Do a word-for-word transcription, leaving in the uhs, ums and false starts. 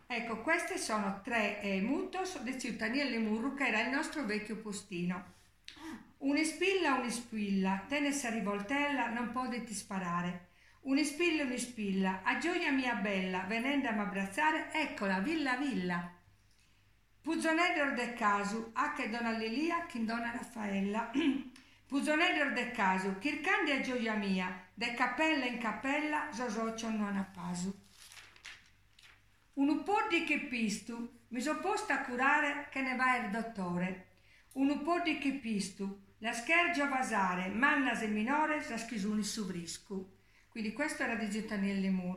Ecco, queste sono tre eh, mutos di Ciutanielle Murru, che era il nostro vecchio postino. Un'ispilla, un'ispilla, te ne sei rivoltella, non potete sparare. Un'ispilla, un'ispilla, a gioia mia bella, venendo a m'abbracciare, eccola, villa villa. Puzzonello de casu, a che donna Lilia, che donna Raffaella. Puzzonello de casu, chircandi a gioia mia, de cappella in cappella, zozoccio non a pasu. Un po' di che pistu, mi so posta a curare che ne va il dottore. Un po' di che pistu, la schergia a vasare, manna se minore, la schisuni su briscu. Quindi questo era di Giutanelli Muro.